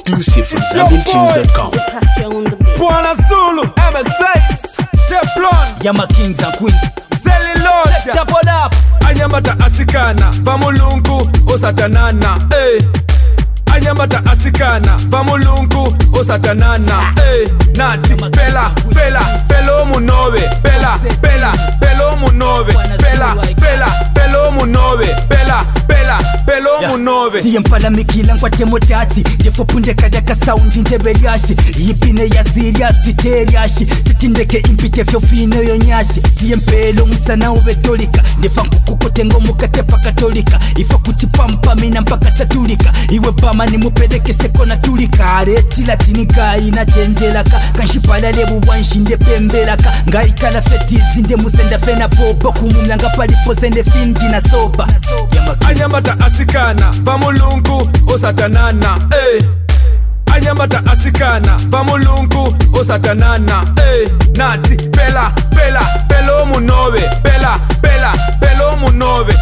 Exclusive from ZambianTunes.com. Bwana Zulu, MX6, Teflon, Yama Kings and Queens. Zelly Lodge, Double up. Anyamata asikana, Famulungu, Osatanana, Anyamata asikana, Famulungu, Osatanana, Nati, Pela, Pelo Munove, Pela, Pelo Munove, Pela, Pelo Munove, Pelo Munove. Tiyempala mikila nkwate motachi Jefo punde kadaka sound intebe lyashi Yipine ya serious teriashi Titindeke impite fyo fino yonyashi Tiyempelo musana ubetolika Nefa nkukukote ngomu katepa katolika Ifa kutipampa mina mpaka tatulika Iwe bama ni mupeleke seko na tulika Areti latini gai na chenjelaka Kanshipala lebu wanshinde pembelaka Ngai kala fetizi nde musenda fena bobo Kumumlanga palipo zende finti na soba Anyamata asikana, Famulungu, Osatanana, Anyamata asikana, Famulungu, Osatanana, Nati, Pelo Munove, Pelo Munove,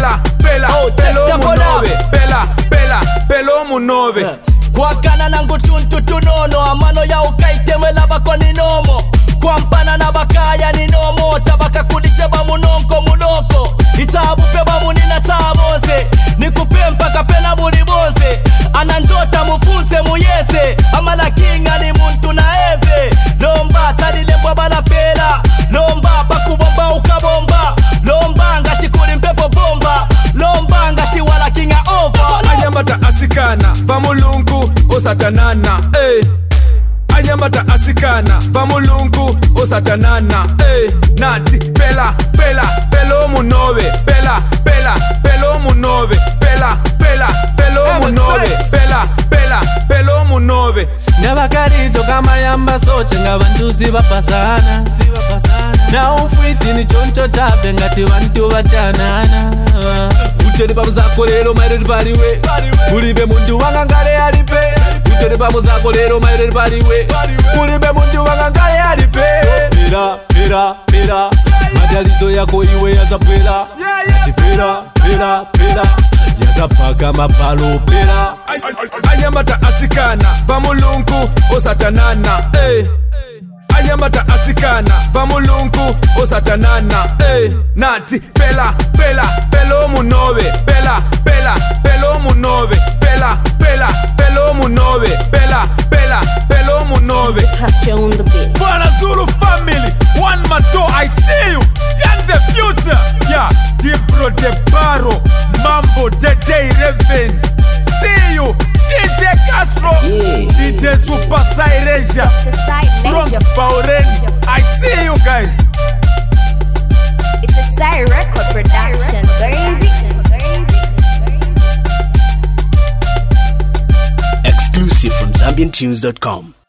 Pelo Munove. Kwakana nangu tuntu tunono amano ya ukaitemela bakoni nomo Kwampana na bakaya ni nomo tabaka kudishe ba munonko munoko Ichabu pe ba munina chaboze Nikupe mpaka pena mulibonze Ananjota mufunse muyese Amala kinga ni muntu na eve Lomba chalile mbwa bala pela Lomba bakubomba ukabomba Lomba ngati kuli mpepo bomba Lomba ngati wala kinga over Anyamata asikana, Famulungu, Osatanana, Anyamata asikana, Famulungu, Osatanana, Nati, Pelo Munove, Pelo Munove, Pelo Munove, Pelo Munove. Ngabakaricho kama yamba soche ngabanduzi bapasana Na ufwiti ni choncho chape ngati wantu batanana Uteri babu zako lero maire baliwe Ulibe mundu wanga ngale alipe Uteri babu zako lero maire baliwe Ulibe mundu wanga ngale alipe Pera Madalizo yako iwe yazapela Ati pera Yazapaka mapalo pera Anyamata asikana, Famulungu, Osatanana, Anyamata asikana, Famulungu, Osatanana, Nati, Pelo Munove, Pelo Munove, Pelo Munove, Pelo Munove. Bwana Zulu family, one mato, I see you, young the future, yeah, Dibro de Baro, Mambo, Day Reven, see you, DJ Castro, DJ Super Saireja, Bronx Bauren, I see you guys. It's a Sai Record production, baby. Exclusive from ZambianTunes.com.